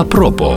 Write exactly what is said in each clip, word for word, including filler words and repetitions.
A propos.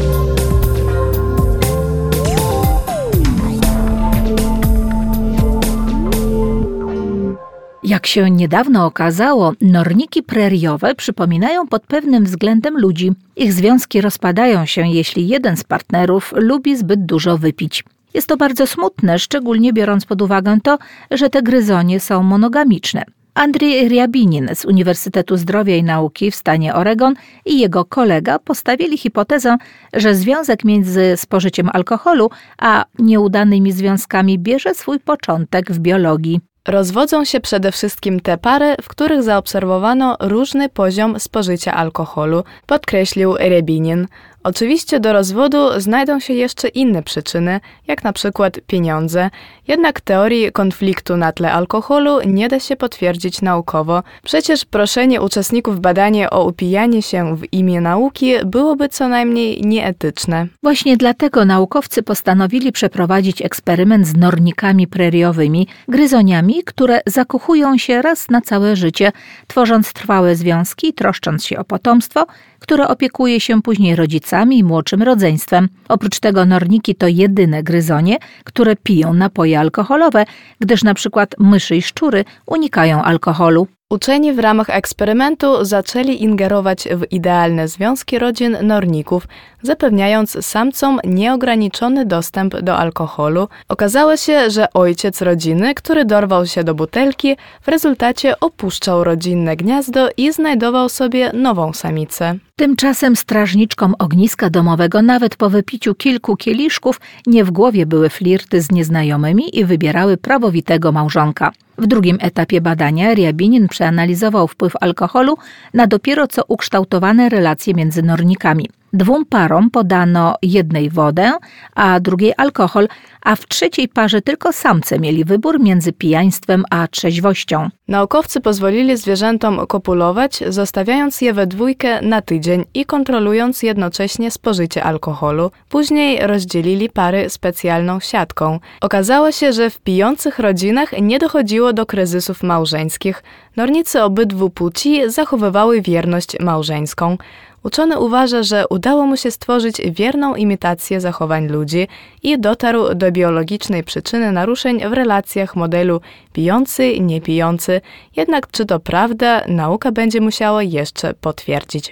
Jak się niedawno okazało, norniki preriowe przypominają pod pewnym względem ludzi. Ich związki rozpadają się, jeśli jeden z partnerów lubi zbyt dużo wypić. Jest to bardzo smutne, szczególnie biorąc pod uwagę to, że te gryzonie są monogamiczne. Andrzej Ryabinin z Uniwersytetu Zdrowia i Nauki w stanie Oregon i jego kolega postawili hipotezę, że związek między spożyciem alkoholu a nieudanymi związkami bierze swój początek w biologii. Rozwodzą się przede wszystkim te pary, w których zaobserwowano różny poziom spożycia alkoholu, podkreślił Ryabinin. Oczywiście do rozwodu znajdą się jeszcze inne przyczyny, jak na przykład pieniądze, jednak teorii konfliktu na tle alkoholu nie da się potwierdzić naukowo. Przecież proszenie uczestników badania o upijanie się w imię nauki byłoby co najmniej nieetyczne. Właśnie dlatego naukowcy postanowili przeprowadzić eksperyment z nornikami preriowymi, gryzoniami, które zakochują się raz na całe życie, tworząc trwałe związki i troszcząc się o potomstwo, które opiekuje się później rodzicami i młodszym rodzeństwem. Oprócz tego norniki to jedyne gryzonie, które piją napoje alkoholowe, gdyż na przykład myszy i szczury unikają alkoholu. Uczeni w ramach eksperymentu zaczęli ingerować w idealne związki rodzin norników, zapewniając samcom nieograniczony dostęp do alkoholu. Okazało się, że ojciec rodziny, który dorwał się do butelki, w rezultacie opuszczał rodzinne gniazdo i znajdował sobie nową samicę. Tymczasem strażniczkom ogniska domowego nawet po wypiciu kilku kieliszków nie w głowie były flirty z nieznajomymi i wybierały prawowitego małżonka. W drugim etapie badania Ryabinin przeanalizował wpływ alkoholu na dopiero co ukształtowane relacje między nornikami. Dwóm parom podano jednej wodę, a drugiej alkohol, a w trzeciej parze tylko samce mieli wybór między pijaństwem a trzeźwością. Naukowcy pozwolili zwierzętom kopulować, zostawiając je we dwójkę na tydzień i kontrolując jednocześnie spożycie alkoholu. Później rozdzielili pary specjalną siatką. Okazało się, że w pijących rodzinach nie dochodziło do kryzysów małżeńskich. Nornicy obydwu płci zachowywały wierność małżeńską. Uczony uważa, że udało mu się stworzyć wierną imitację zachowań ludzi i dotarł do biologicznej przyczyny naruszeń w relacjach modelu pijący-niepijący. Jednak czy to prawda, nauka będzie musiała jeszcze potwierdzić.